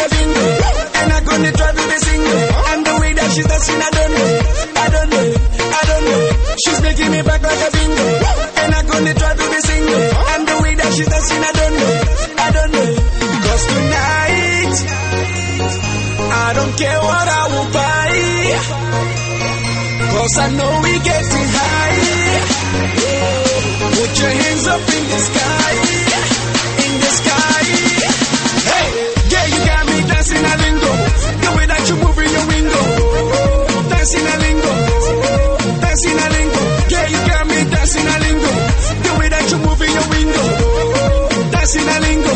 a bingo. And I gonna try to be single. And the way that she's dancing, I don't know. She's making me back like a bingo. And I gonna try to be single. And the way that she's dancing, I don't know. Cause tonight, I don't care what I will buy. Cause I know we getting high. Put your hands up in the sky. Hey, yeah, you got me dancing a lingo. The way that you move in your window. Dancing a lingo. Yeah, you got me dancing a lingo. The way that you move in your window. Dancing a lingo.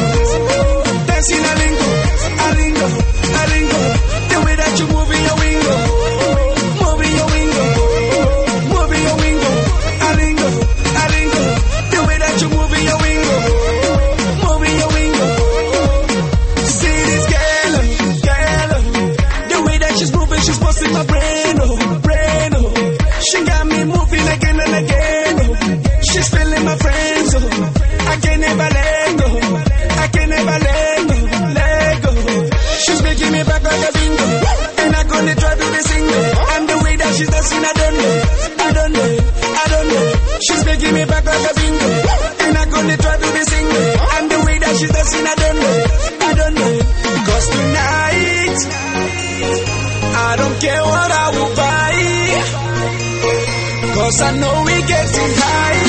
The way that you move in your window. Moving your window. A lingo. The way that you move in your window. Moving your window. See this girl. The way that she's moving, she's busting my brain. She got me moving again and again. She's feeling my friends. I can never let go. She's making me back like a bingo. And I'm gonna try to be single. And the way that she's dancing, I don't know. She's making me back like a bingo. And I'm gonna try to be single. And the way that she's dancing, I don't know. Cause tonight, I don't care what I will buy. Cause I know we getting high.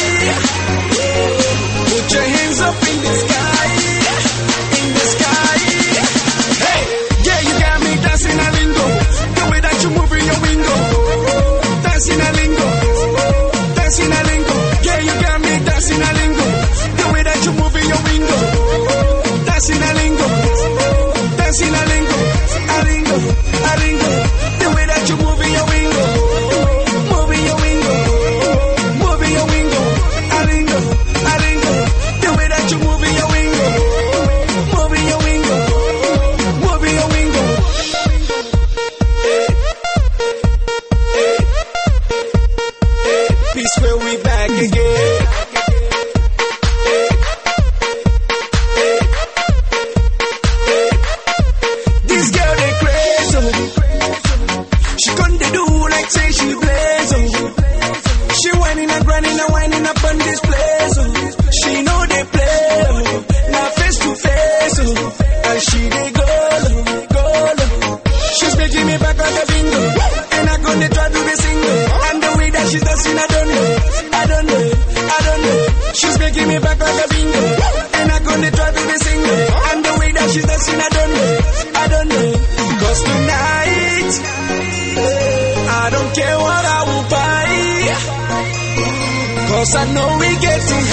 Put your hands up in the sky. Hey, yeah, you got me dancing a lingo. The way that you move in your window. Dancing a lingo. Yeah, you got me dancing a lingo. The way that you move in your window. Dancing a lingo. A lingo. The way that you move in your window. Moving your window. A lingo. The way that you move in your window. Moving your window. Peace, where we back again. This girl they crazy. She couldn't do like say she blaze. She whining and grinding and winding up on this place. She know they play. Now face to face. And she they go. She's making me back like a bingo. And I'm gonna try to be single. And the way that she's dancing, I don't know. She's making me back like a bingo. And I'm gonna try to be single. And the way that she's dancing, I don't know. Cause tonight, I don't care what I will buy. Cause I know we getting